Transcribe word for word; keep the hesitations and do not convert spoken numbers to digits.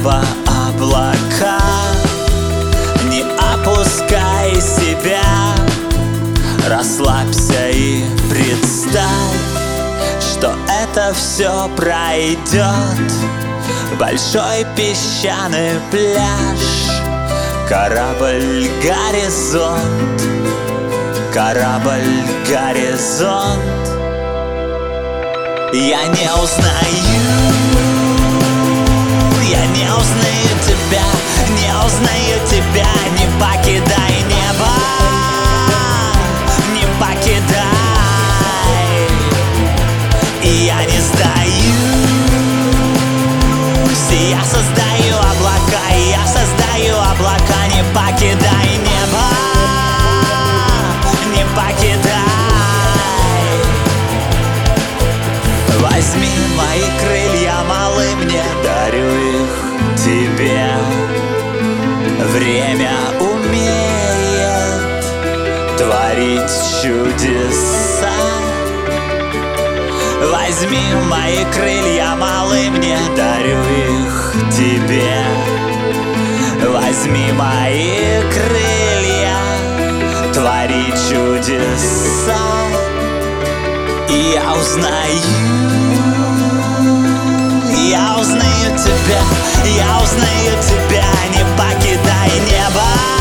неба облака. Не опускай себя, расслабься и представь, что это все пройдет. Большой песчаный пляж, корабль горизонт, корабль горизонт. Я не узнаю, я не узнаю тебя, не узнаю тебя. Не покидай небо, не покидай. И я не сдаюсь, я создаю облака, я создаю облака. Не покидай небо, не покидай. Возьми мои крылья, малый, мне дарю их тебе. Время умеет творить чудеса. Возьми мои крылья, малый, мне дарю их тебе. Возьми мои крылья, твори чудеса. И я узнаю, я узнаю тебя, я узнаю тебя. Не покидай небо.